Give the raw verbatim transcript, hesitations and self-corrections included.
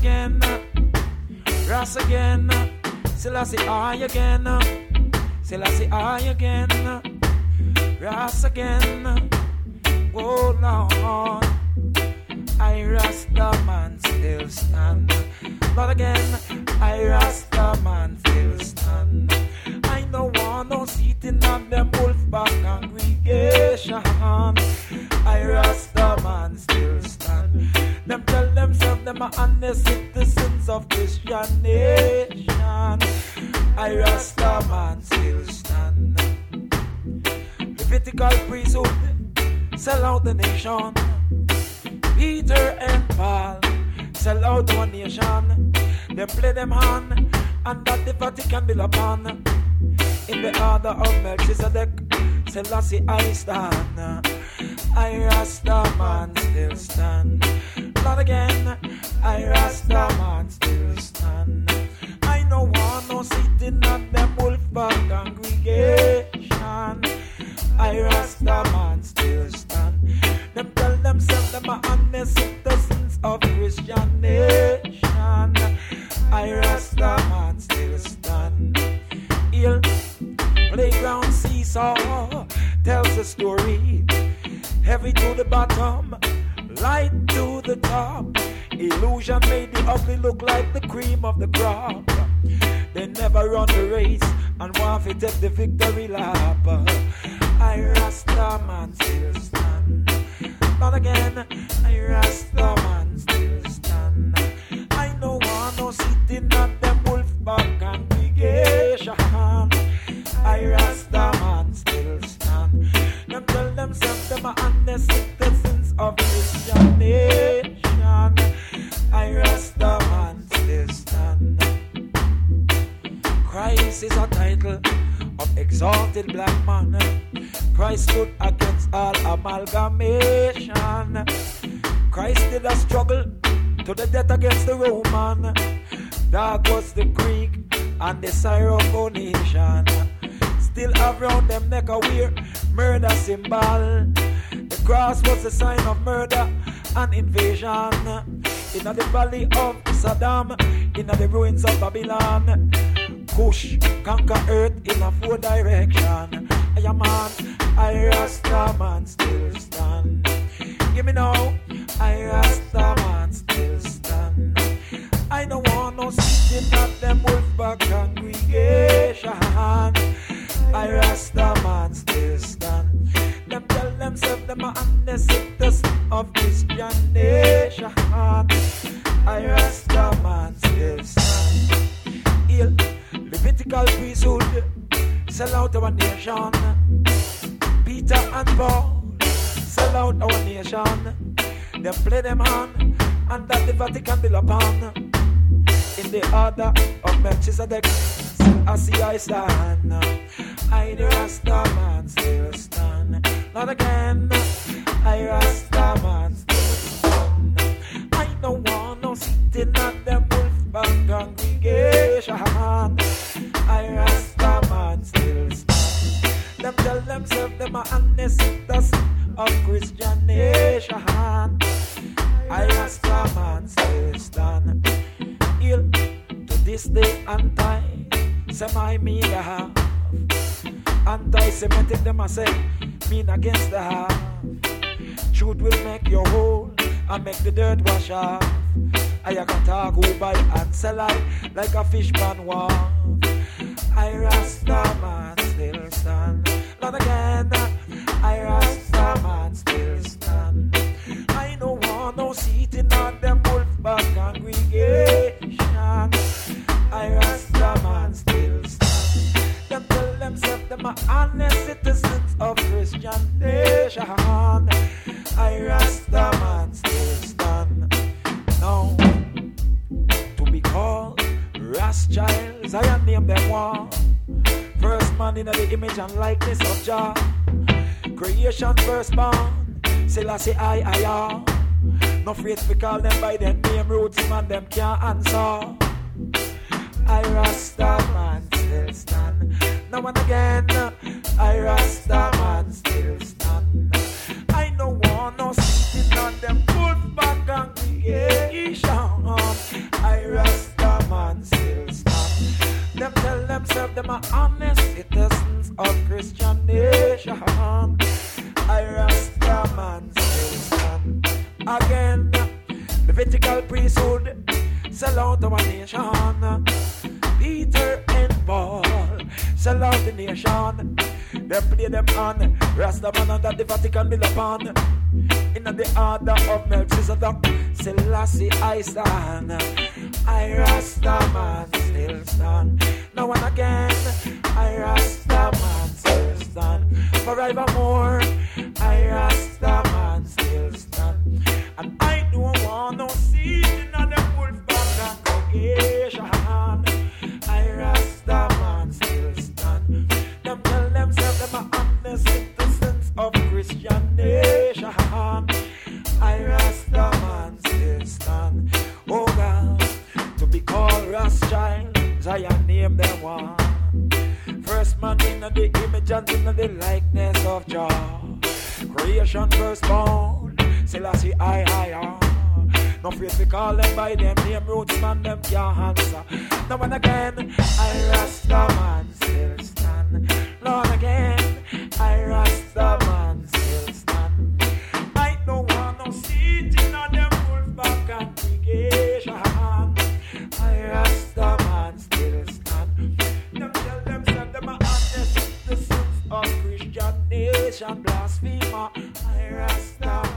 again, Ras again, Selassie I again, Selassie I again, Ras again, oh Lord, I Rasta man still stand. But again, I Rasta man still stand. I no want no sitting on them Wolfpack congregation. I Rasta man still stand. Them tell themselves them are honest citizens of Christian nation. I Rasta man still stand. Levitical priesthood sell out the nation. Peter and Paul sell out one nation. They play them hand, and that the Vatican build upon. In the order of Melchizedek, Selassie I stand. I Rasta man still stand. Not again, I Rasta man still stand. I no want no sitting at them Wolfpack congregation. I Rasta man still stand. Them tell themselves them are honest citizens of Christian nation. I Rasta man still stand. Hill, playground seesaw tells the story. Heavy to the bottom, light to the top. Illusion made the ugly look like the cream of the crop. They never run the race and want to take the victory lap. I Rasta man still stand. Not again, I Rasta man still stand. I no want no sitting at them Wolfpack congregation. I Rasta man still stand. Them tell themselves them are honest citizens of Christian nation. I Rasta man still stand. Christ is a title of exalted black man. Christ stood against all amalgamation. Christ did a struggle to the death against the Roman. That was the Greek and the Syrophoenician. Still around them neck a wear murder symbol. The cross was a sign of murder and invasion. In the valley of Saddam, in the ruins of Babylon, Kush conquer earth in a four direction. I am man, I Rasta man still stand. Give me now, I Rasta man still stand. I don't want no sitting at them Wolfpack congregation. I Rasta man still stand. Them tell themselves them are honest citizens of Christian nation. I Rasta man still stand. Heal Levitical priesthood sell out our nation. Peter and Paul sell out our nation. They play them hand, and that the Vatican build upon. In the order of Melchizedek, Selassie I stand. I the Rasta man still stand. Not again, I Rasta man still stand. I don't want no sitting at them Wolfpack congregation. I Rasta man still stand. Them tell themselves them are honest citizens of Christian nation. I Rasta man still stand. Ill to this day anti semi me the half. Anti-Semitic them I say mean against the half. Truth will make you whole and make the dirt wash off. I can talk who buy and sell I like a fish pan wharf. I Rasta man still stand. Not again, I Rasta man still stand. I don't want no seating on them Wolfpack congregation. I Rasta man still stand. Them tell themselves them are honest citizens of Christian nation. I Rasta man still stand. Now to be called Rothschilds, I am named them one. First man in the image and likeness of Jah. Creation firstborn, Selassie I, I am. No afraid to call them by their name, roots man them can't answer. I Rasta man still stand. Now and again, I Rasta man still stand. I don't want no sitting on them Wolfpack congregation. self them are honest citizens of Christian nation. I Rasta man still stand again. Levitical priesthood sell out our nation. Peter and Paul sell out the nation. Them play them on Rasta man under the Vatican bill upon. In the order of Melchizedek, Selassie I stand. I Rasta man still stand. Now and again, I Rasta man still stand. Forevermore, I Rasta man still stand. And I don't want no seed in the Wolfpack congregation. I Rasta man still stand. Them tell themselves them are honest citizens of Christian nation. I Rasta man still stand. Oh God, to be called Rothschild, Zion name them one. First man in the image and in the likeness of Jah. Creation firstborn, Selassie I, I, I. No faith we call them by them name roots, man, them can't answer. Now and again, I Rasta man still stand. Lord again, I Rasta man still stand. I don't want no seat in on them Wolfpack congregation. I Rasta man still stand. Them tell themselves them are honest citizens of Christian nation. Blasphemer, I Rasta